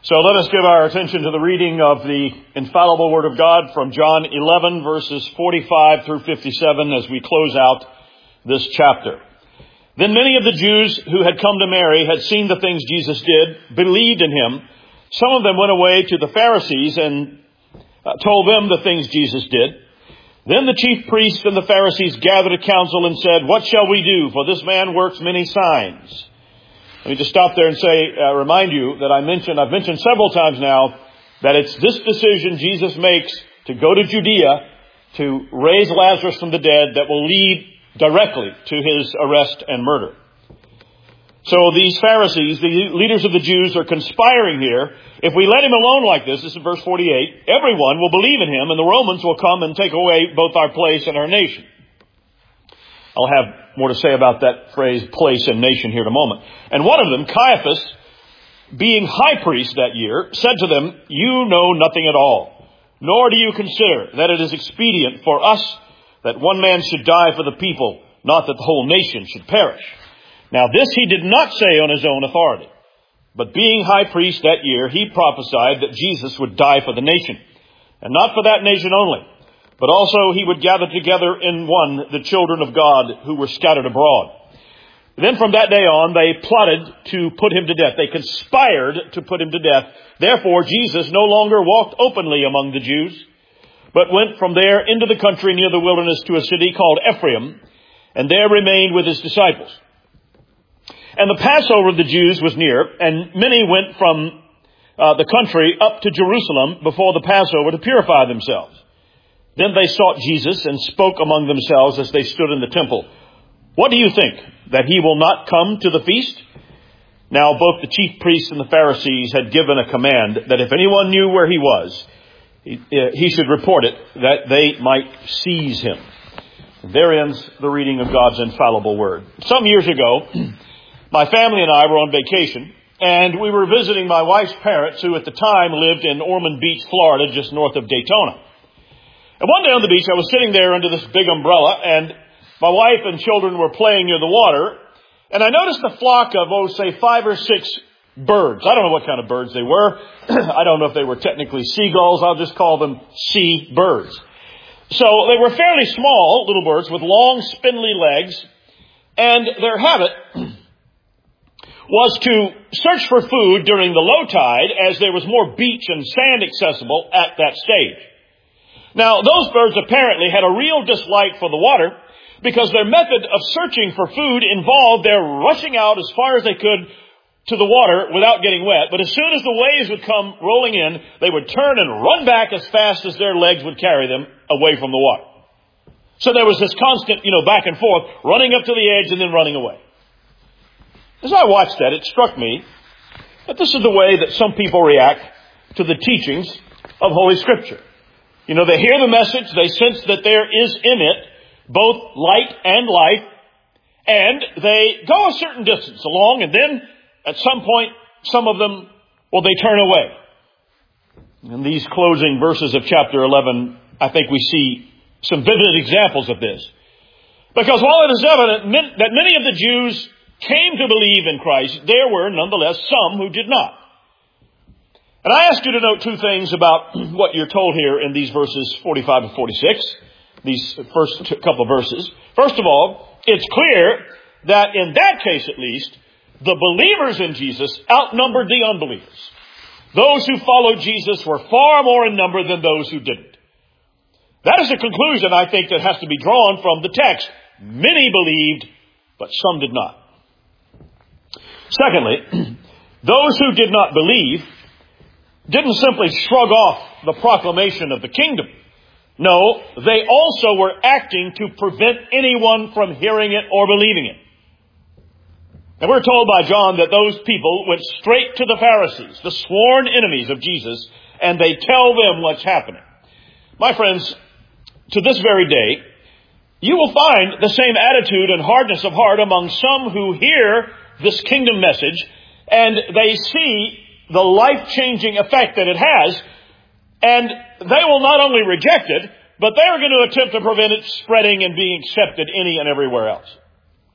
So let us give our attention to the reading of the infallible Word of God from John 11, verses 45 through 57 as we close out this chapter. Then many of the Jews who had come to Mary had seen the things Jesus did, believed in him. Some of them went away to the Pharisees and told them the things Jesus did. Then the chief priests and the Pharisees gathered a council and said, "What shall we do? For this man works many signs." Let me just stop there and remind you that I've mentioned several times now that it's this decision Jesus makes to go to Judea to raise Lazarus from the dead that will lead directly to his arrest and murder. So these Pharisees, the leaders of the Jews, are conspiring here. If we let him alone like this is verse 48, everyone will believe in him and the Romans will come and take away both our place and our nation. I'll have more to say about that phrase, place and nation, here in a moment. And one of them, Caiaphas, being high priest that year, said to them, "You know nothing at all, nor do you consider that it is expedient for us that one man should die for the people, not that the whole nation should perish." Now this he did not say on his own authority, but being high priest that year, he prophesied that Jesus would die for the nation, and not for that nation only, but also he would gather together in one the children of God who were scattered abroad. Then from that day on, they plotted to put him to death. They conspired to put him to death. Therefore, Jesus no longer walked openly among the Jews, but went from there into the country near the wilderness to a city called Ephraim, and there remained with his disciples. And the Passover of the Jews was near, and many went from the country up to Jerusalem before the Passover to purify themselves. Then they sought Jesus and spoke among themselves as they stood in the temple, "What do you think, that he will not come to the feast?" Now both the chief priests and the Pharisees had given a command that if anyone knew where he was, he should report it, that they might seize him. And there ends the reading of God's infallible word. Some years ago, my family and I were on vacation, and we were visiting my wife's parents, who at the time lived in Ormond Beach, Florida, just north of Daytona. And one day on the beach, I was sitting there under this big umbrella, and my wife and children were playing near the water, and I noticed a flock of, say 5 or 6 birds. I don't know what kind of birds they were. I don't know if they were technically seagulls. I'll just call them sea birds. So they were fairly small little birds with long, spindly legs, and their habit was to search for food during the low tide as there was more beach and sand accessible at that stage. Now, those birds apparently had a real dislike for the water because their method of searching for food involved their rushing out as far as they could to the water without getting wet. But as soon as the waves would come rolling in, they would turn and run back as fast as their legs would carry them away from the water. So there was this constant, back and forth, running up to the edge and then running away. As I watched that, it struck me that this is the way that some people react to the teachings of Holy Scripture. They hear the message, they sense that there is in it both light and life, and they go a certain distance along, and then at some point, some of them, they turn away. In these closing verses of chapter 11, I think we see some vivid examples of this. Because while it is evident that many of the Jews came to believe in Christ, there were nonetheless some who did not. And I ask you to note 2 things about what you're told here in these verses 45 and 46, these first couple of verses. First of all, it's clear that in that case at least, the believers in Jesus outnumbered the unbelievers. Those who followed Jesus were far more in number than those who didn't. That is a conclusion, I think, that has to be drawn from the text. Many believed, but some did not. Secondly, those who did not believe didn't simply shrug off the proclamation of the kingdom. No, they also were acting to prevent anyone from hearing it or believing it. And we're told by John that those people went straight to the Pharisees, the sworn enemies of Jesus, and they tell them what's happening. My friends, to this very day, you will find the same attitude and hardness of heart among some who hear this kingdom message, and they see the life-changing effect that it has, and they will not only reject it, but they are going to attempt to prevent it spreading and being accepted any and everywhere else.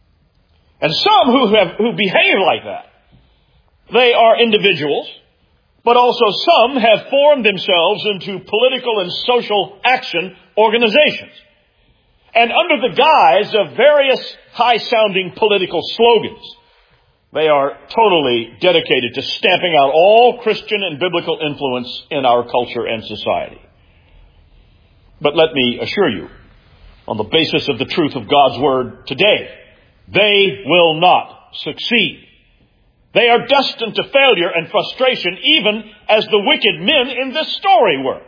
And some who behave like that, they are individuals but also some have formed themselves into political and social action organizations. And under the guise of various high-sounding political slogans, they are totally dedicated to stamping out all Christian and biblical influence in our culture and society. But let me assure you, on the basis of the truth of God's Word today, they will not succeed. They are destined to failure and frustration, even as the wicked men in this story were.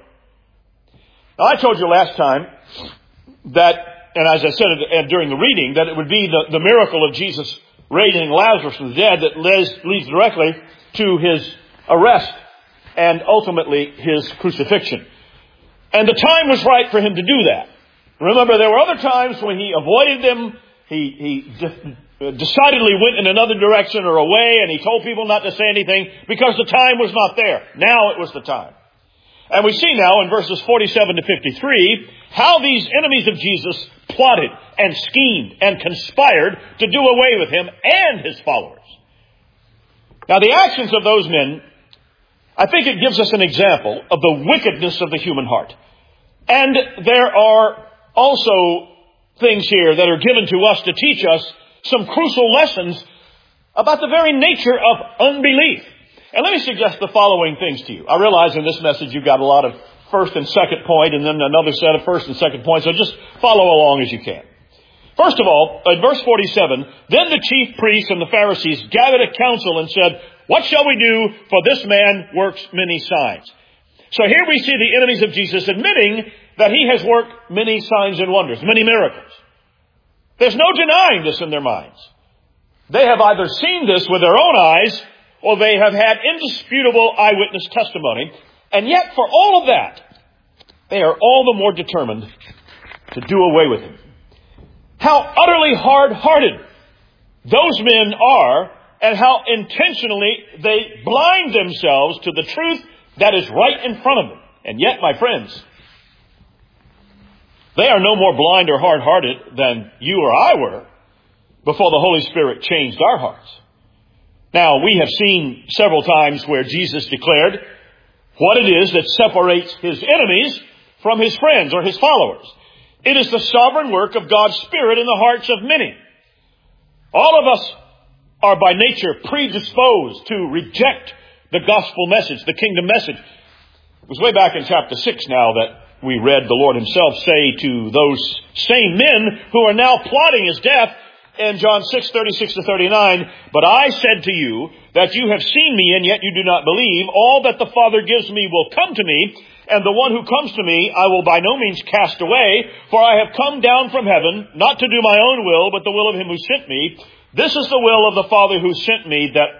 Now, I told you last time that, and as I said during the reading, that it would be the miracle of Jesus raising Lazarus from the dead that leads directly to his arrest and ultimately his crucifixion. And the time was right for him to do that. Remember, there were other times when he avoided them. He decidedly went in another direction or away, and he told people not to say anything because the time was not there. Now it was the time. And we see now in verses 47 to 53 how these enemies of Jesus plotted and schemed and conspired to do away with him and his followers. Now, the actions of those men, I think it gives us an example of the wickedness of the human heart. And there are also things here that are given to us to teach us some crucial lessons about the very nature of unbelief. And let me suggest the following things to you. I realize in this message you've got a lot of first and second point and then another set of first and second points, so just follow along as you can. First of all, in verse 47, then the chief priests and the Pharisees gathered a council and said, "What shall we do? For this man works many signs." So here we see the enemies of Jesus admitting that he has worked many signs and wonders, many miracles. There's no denying this in their minds. They have either seen this with their own eyes or they have had indisputable eyewitness testimony. And yet, for all of that, they are all the more determined to do away with him. How utterly hard-hearted those men are, and how intentionally they blind themselves to the truth that is right in front of them. And yet, my friends, they are no more blind or hard-hearted than you or I were before the Holy Spirit changed our hearts. Now, we have seen several times where Jesus declared what it is that separates his enemies from his friends or his followers. It is the sovereign work of God's Spirit in the hearts of many. All of us are by nature predisposed to reject the gospel message, the kingdom message. It was way back in chapter 6 now that we read the Lord himself say to those same men who are now plotting his death in John 6:36 to 39, "But I said to you that you have seen me, and yet you do not believe. All that the Father gives me will come to me, and the one who comes to me I will by no means cast away. For I have come down from heaven, not to do my own will, but the will of him who sent me. This is the will of the Father who sent me, that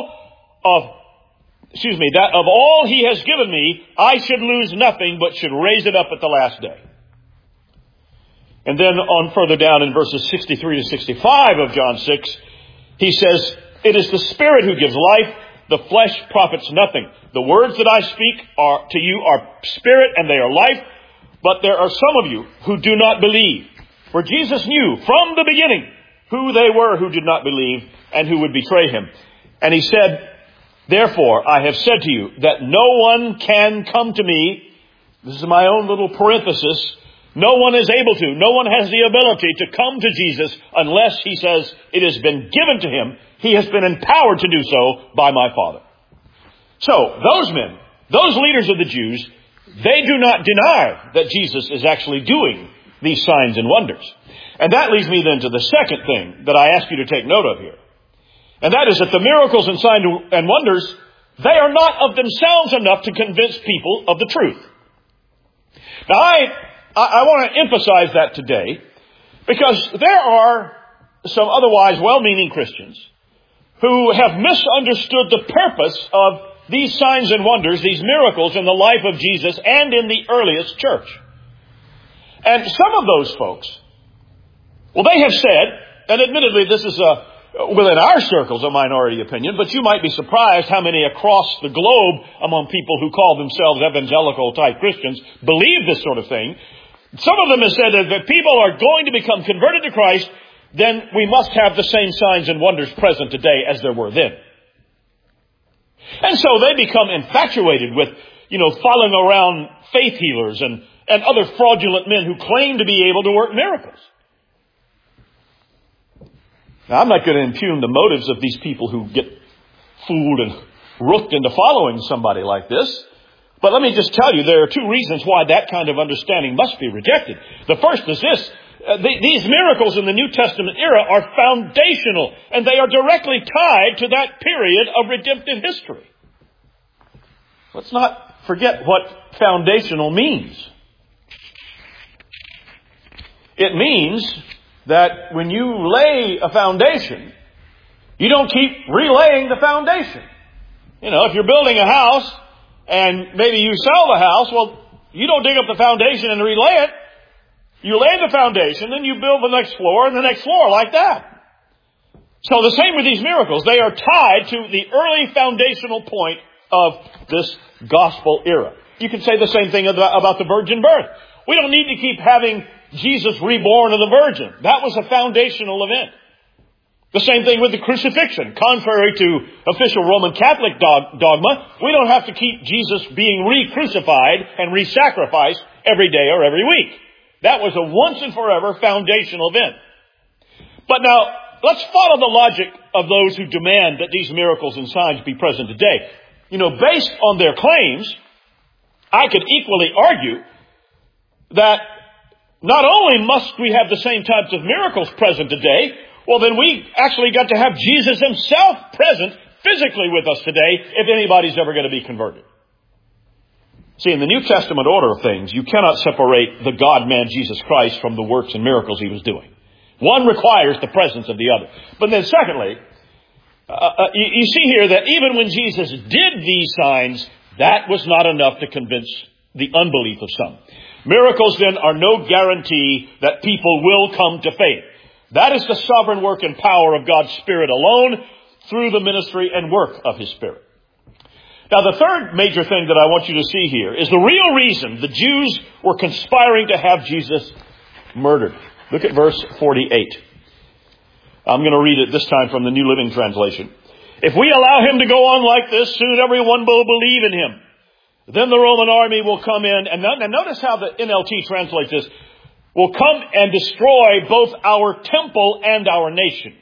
of all he has given me, I should lose nothing, but should raise it up at the last day." And then on further down in verses 63 to 65 of John 6, he says, "It is the Spirit who gives life. The flesh profits nothing. The words that I speak to you are spirit and they are life. But there are some of you who do not believe." For Jesus knew from the beginning who they were who did not believe and who would betray him. And he said, "Therefore, I have said to you that no one can come to me." This is my own little parenthesis. No one is able to. No one has the ability to come to Jesus unless, he says, it has been given to him. He has been empowered to do so by my Father. So, those men, those leaders of the Jews, they do not deny that Jesus is actually doing these signs and wonders. And that leads me then to the second thing that I ask you to take note of here. And that is that the miracles and signs and wonders, they are not of themselves enough to convince people of the truth. Now, I want to emphasize that today because there are some otherwise well-meaning Christians who have misunderstood the purpose of these signs and wonders, these miracles in the life of Jesus and in the earliest church. And some of those folks, well, they have said, and admittedly this is within our circles a minority opinion, but you might be surprised how many across the globe among people who call themselves evangelical type Christians believe this sort of thing. Some of them have said that if people are going to become converted to Christ, then we must have the same signs and wonders present today as there were then. And so they become infatuated with, following around faith healers and other fraudulent men who claim to be able to work miracles. Now, I'm not going to impugn the motives of these people who get fooled and rooked into following somebody like this. But let me just tell you, there are two reasons why that kind of understanding must be rejected. The first is this. These miracles in the New Testament era are foundational, and they are directly tied to that period of redemptive history. Let's not forget what foundational means. It means that when you lay a foundation, you don't keep relaying the foundation. If you're building a house and maybe you sell the house, well, you don't dig up the foundation and relay it. You lay the foundation, then you build the next floor and the next floor like that. So the same with these miracles. They are tied to the early foundational point of this gospel era. You can say the same thing about the virgin birth. We don't need to keep having Jesus reborn of the virgin. That was a foundational event. The same thing with the crucifixion. Contrary to official Roman Catholic dogma, we don't have to keep Jesus being re-crucified and re-sacrificed every day or every week. That was a once and forever foundational event. But now, let's follow the logic of those who demand that these miracles and signs be present today. Based on their claims, I could equally argue that not only must we have the same types of miracles present today, well, then we actually got to have Jesus himself present physically with us today if anybody's ever going to be converted. See, in the New Testament order of things, you cannot separate the God-man Jesus Christ from the works and miracles he was doing. One requires the presence of the other. But then secondly, you see here that even when Jesus did these signs, that was not enough to convince the unbelief of some. Miracles then are no guarantee that people will come to faith. That is the sovereign work and power of God's Spirit alone through the ministry and work of His Spirit. Now, the third major thing that I want you to see here is the real reason the Jews were conspiring to have Jesus murdered. Look at verse 48. I'm going to read it this time from the New Living Translation. If we allow him to go on like this, soon everyone will believe in him. Then the Roman army will come in. And notice how the NLT translates this. Will come and destroy both our temple and our nation.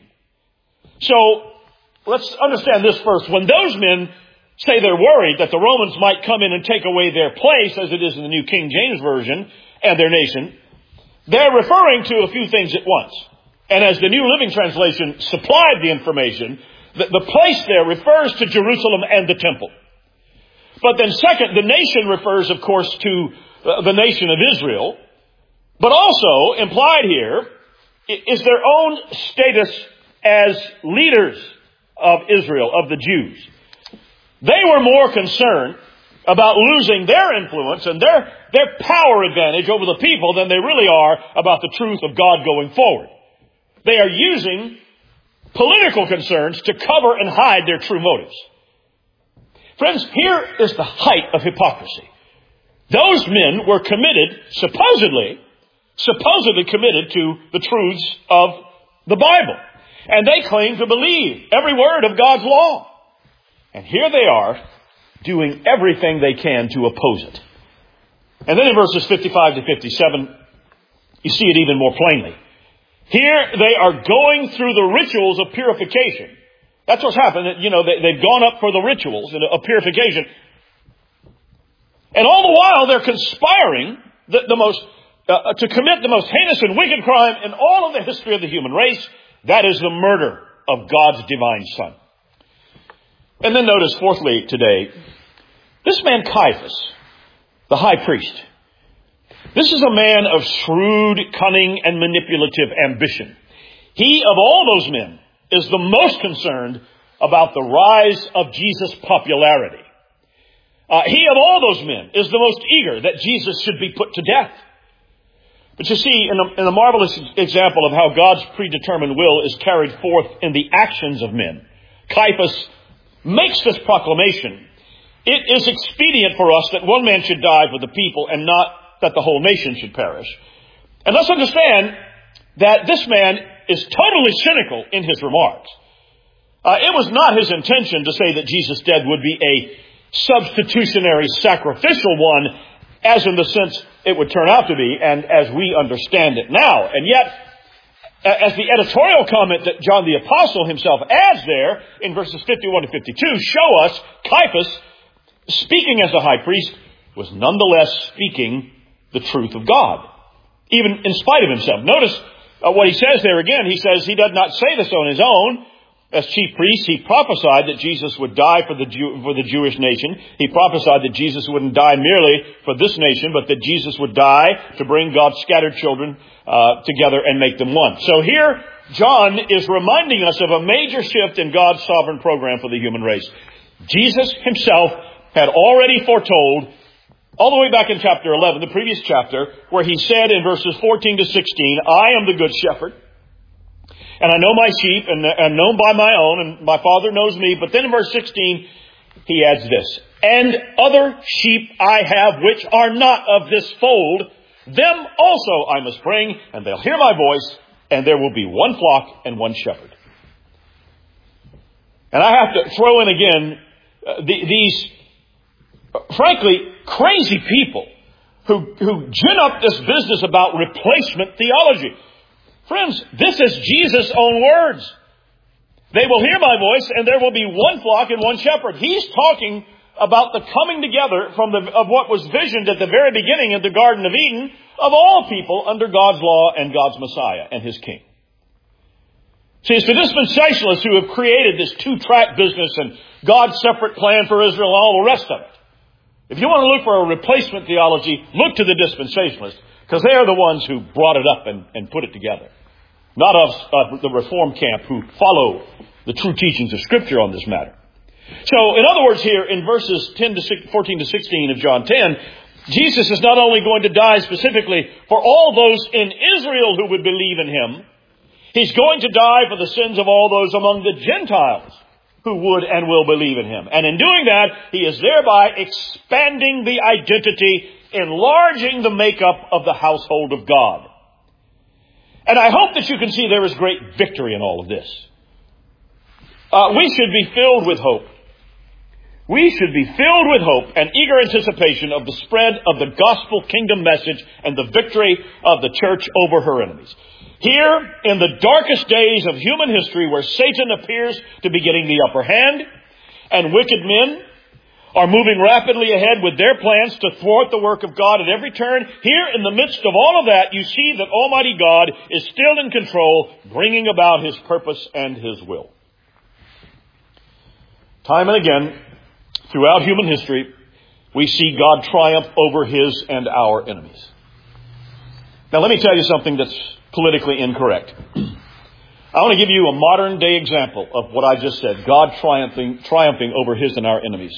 So, let's understand this first. When those men say they're worried that the Romans might come in and take away their place, as it is in the New King James Version, and their nation, they're referring to a few things at once. And as the New Living Translation supplied the information, the place there refers to Jerusalem and the temple. But then second, the nation refers, of course, to the nation of Israel. But also, implied here, is their own status as leaders of Israel, of the Jews. They were more concerned about losing their influence and their power advantage over the people than they really are about the truth of God going forward. They are using political concerns to cover and hide their true motives. Friends, here is the height of hypocrisy. Those men were committed, supposedly committed to the truths of the Bible. And they claim to believe every word of God's law. And here they are doing everything they can to oppose it. And then in verses 55 to 57, you see it even more plainly. Here they are going through the rituals of purification. That's what's happened. They've gone up for the rituals of purification. And all the while they're conspiring to commit the most heinous and wicked crime in all of the history of the human race. That is the murder of God's divine Son. And then notice, fourthly, today, this man Caiaphas, the high priest, this is a man of shrewd, cunning, and manipulative ambition. He, of all those men, is the most concerned about the rise of Jesus' popularity. He, of all those men, is the most eager that Jesus should be put to death. But you see, in a marvelous example of how God's predetermined will is carried forth in the actions of men, Caiaphas makes this proclamation. It is expedient for us that one man should die for the people and not that the whole nation should perish. And let's understand that this man is totally cynical in his remarks. It was not his intention to say that Jesus' death would be a substitutionary sacrificial one, as in the sense it would turn out to be, and as we understand it now. And yet, as the editorial comment that John the Apostle himself adds there in verses 51 to 52 show us, Caiaphas, speaking as the high priest, was nonetheless speaking the truth of God, even in spite of himself. Notice what he says there again. He says he does not say this on his own. As chief priest, he prophesied that Jesus would die for the Jewish nation. He prophesied that Jesus wouldn't die merely for this nation, but that Jesus would die to bring God's scattered children together and make them one. So here, John is reminding us of a major shift in God's sovereign program for the human race. Jesus himself had already foretold, all the way back in chapter 11, the previous chapter, where he said in verses 14 to 16, I am the good shepherd, and I know my sheep, and am known by my own, and my Father knows me. But then in verse 16, he adds this, and other sheep I have which are not of this fold, them also I must bring, and they'll hear my voice, and there will be one flock and one shepherd. And I have to throw in again these, frankly, crazy people who gin up this business about replacement theology. Friends, this is Jesus' own words. They will hear my voice, and there will be one flock and one shepherd. He's talking about the coming together of what was visioned at the very beginning in the Garden of Eden of all people under God's law and God's Messiah and his King. See, it's the dispensationalists who have created this two-track business and God's separate plan for Israel and all the rest of it. If you want to look for a replacement theology, look to the dispensationalists, because they are the ones who brought it up and put it together. Not us, the Reform camp, who follow the true teachings of Scripture on this matter. So, in other words, here in verses 14 to 16 of John 10, Jesus is not only going to die specifically for all those in Israel who would believe in him, he's going to die for the sins of all those among the Gentiles who would and will believe in him. And in doing that, he is thereby expanding the identity, enlarging the makeup of the household of God. And I hope that you can see there is great victory in all of this. We should be filled with hope. We should be filled with hope and eager anticipation of the spread of the gospel kingdom message and the victory of the church over her enemies. Here, in the darkest days of human history, where Satan appears to be getting the upper hand, and wicked men are moving rapidly ahead with their plans to thwart the work of God at every turn, here in the midst of all of that, you see that Almighty God is still in control, bringing about his purpose and his will. Time and again, throughout human history, we see God triumph over his and our enemies. Now, let me tell you something that's politically incorrect. I want to give you a modern day example of what I just said. God triumphing over his and our enemies.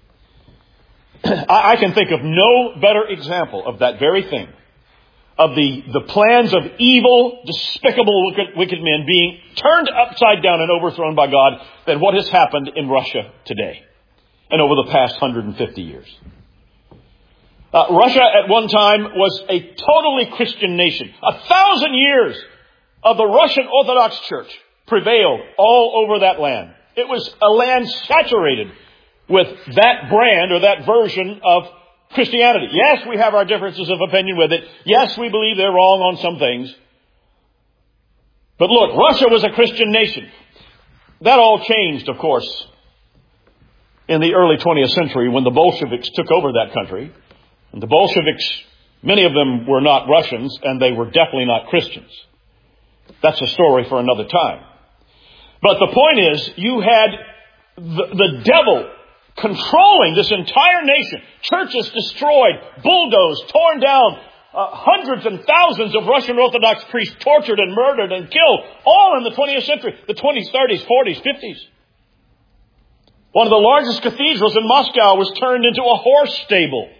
I can think of no better example of that very thing. Of the plans of evil, despicable, wicked men being turned upside down and overthrown by God than what has happened in Russia today and over the past 150 years. Russia at one time was a totally Christian nation. 1,000 years of the Russian Orthodox Church prevailed all over that land. It was a land saturated with that brand or that version of Christianity. Yes, we have our differences of opinion with it. Yes, we believe they're wrong on some things. But look, Russia was a Christian nation. That all changed, of course, in the early 20th century when the Bolsheviks took over that country. And the Bolsheviks, many of them were not Russians, and they were definitely not Christians. That's a story for another time. But the point is, you had the devil controlling this entire nation. Churches destroyed, bulldozed, torn down, hundreds and thousands of Russian Orthodox priests tortured and murdered and killed, all in the 20th century, the 20s, 30s, 40s, 50s. One of the largest cathedrals in Moscow was turned into a horse stable.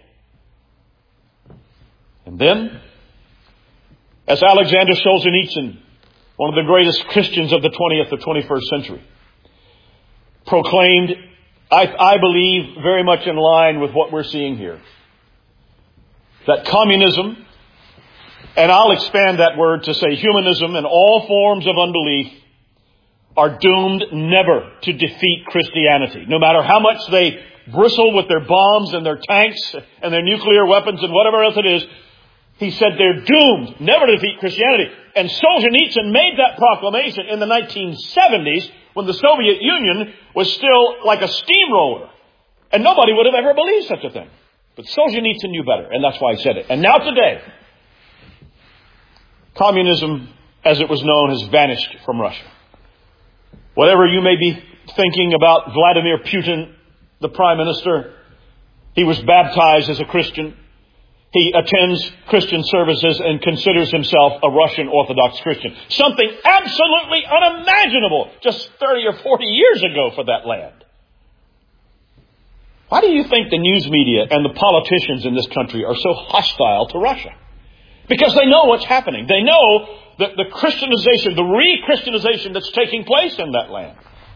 And then, as Alexander Solzhenitsyn, one of the greatest Christians of the 20th or 21st century, proclaimed, I believe very much in line with what we're seeing here, that communism, and I'll expand that word to say humanism and all forms of unbelief, are doomed never to defeat Christianity. No matter how much they bristle with their bombs and their tanks and their nuclear weapons and whatever else it is, he said they're doomed never to defeat Christianity. And Solzhenitsyn made that proclamation in the 1970s when the Soviet Union was still like a steamroller. And nobody would have ever believed such a thing. But Solzhenitsyn knew better, and that's why he said it. And now today, communism, as it was known, has vanished from Russia. Whatever you may be thinking about Vladimir Putin, the Prime Minister, he was baptized as a Christian. He attends Christian services and considers himself a Russian Orthodox Christian. Something absolutely unimaginable just 30 or 40 years ago for that land. Why do you think the news media and the politicians in this country are so hostile to Russia? Because they know what's happening. They know that the Christianization, the re-Christianization that's taking place in that land.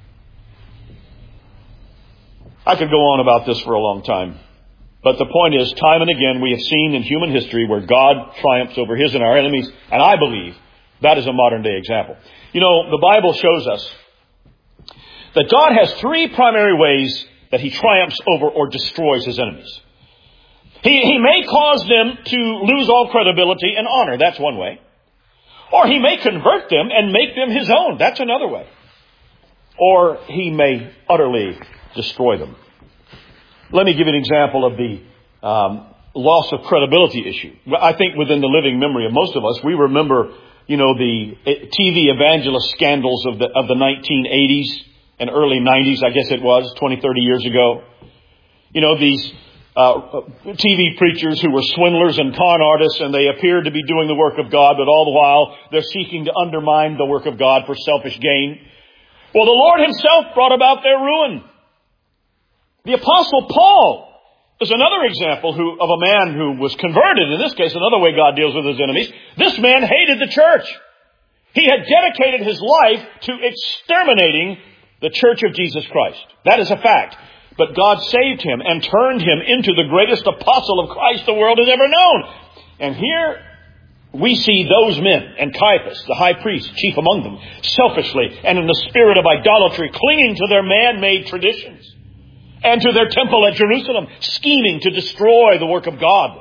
I could go on about this for a long time. But the point is, time and again, we have seen in human history where God triumphs over his and our enemies. And I believe that is a modern day example. You know, the Bible shows us that God has three primary ways that he triumphs over or destroys his enemies. He may cause them to lose all credibility and honor. That's one way. Or he may convert them and make them his own. That's another way. Or he may utterly destroy them. Let me give you an example of the loss of credibility issue. I think within the living memory of most of us, we remember, the TV evangelist scandals of the 1980s and early 90s, I guess it was, 20, 30 years ago. These TV preachers who were swindlers and con artists, and they appeared to be doing the work of God, but all the while they're seeking to undermine the work of God for selfish gain. Well, the Lord himself brought about their ruin. The Apostle Paul is another example of a man who was converted. In this case, another way God deals with his enemies. This man hated the church. He had dedicated his life to exterminating the church of Jesus Christ. That is a fact. But God saved him and turned him into the greatest apostle of Christ the world has ever known. And here we see those men, and Caiaphas, the high priest, chief among them, selfishly and in the spirit of idolatry, clinging to their man-made traditions and to their temple at Jerusalem, scheming to destroy the work of God.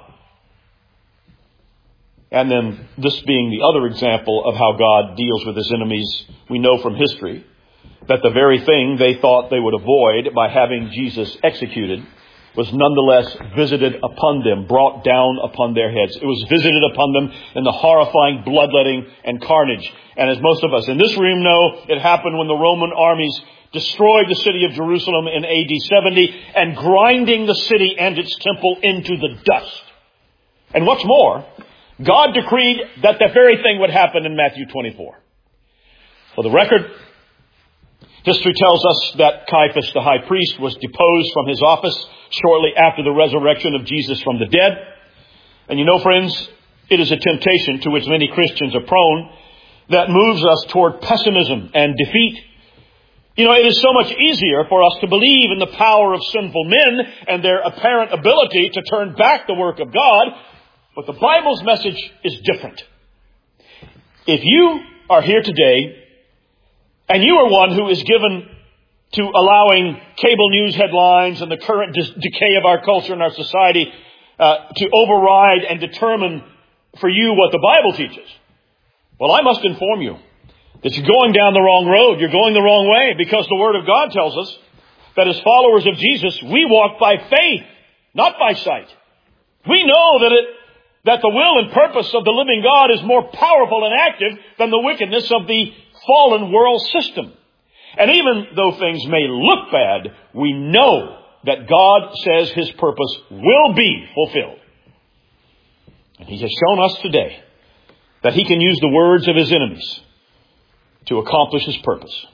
And then this being the other example of how God deals with his enemies, we know from history that the very thing they thought they would avoid by having Jesus executed was nonetheless visited upon them, brought down upon their heads. It was visited upon them in the horrifying bloodletting and carnage. And as most of us in this room know, it happened when the Roman armies destroyed the city of Jerusalem in AD 70 and grinding the city and its temple into the dust. And what's more, God decreed that the very thing would happen in Matthew 24. For the record, history tells us that Caiaphas, the high priest, was deposed from his office shortly after the resurrection of Jesus from the dead. And you know, friends, it is a temptation to which many Christians are prone that moves us toward pessimism and defeat. It is so much easier for us to believe in the power of sinful men and their apparent ability to turn back the work of God. But the Bible's message is different. If you are here today and you are one who is given to allowing cable news headlines and the current decay of our culture and our society to override and determine for you what the Bible teaches, well, I must inform you that you're going down the wrong road. You're going the wrong way, because the Word of God tells us that as followers of Jesus, we walk by faith, not by sight. We know that the will and purpose of the living God is more powerful and active than the wickedness of the fallen world system. And even though things may look bad, we know that God says his purpose will be fulfilled. And he has shown us today that he can use the words of his enemies to accomplish his purpose.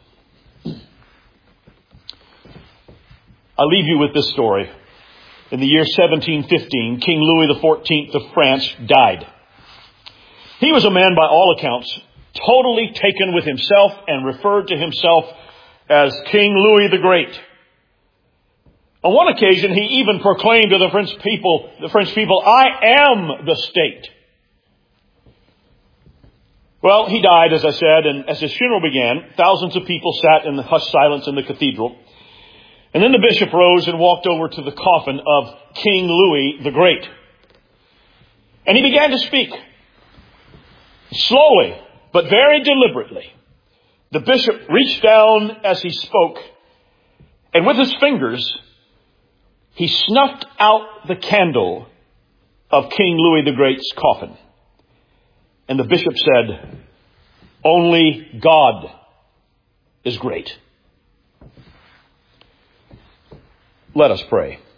I leave you with this story. In the year 1715, King Louis XIV of France died. He was a man, by all accounts, totally taken with himself and referred to himself as King Louis the Great. On one occasion, he even proclaimed to the French people, I am the state. Well, he died, as I said, and as his funeral began, thousands of people sat in the hushed silence in the cathedral. And then the bishop rose and walked over to the coffin of King Louis the Great. And he began to speak. Slowly, but very deliberately. The bishop reached down as he spoke, and with his fingers, he snuffed out the candle of King Louis the Great's coffin. And the bishop said, "Only God is great." Let us pray.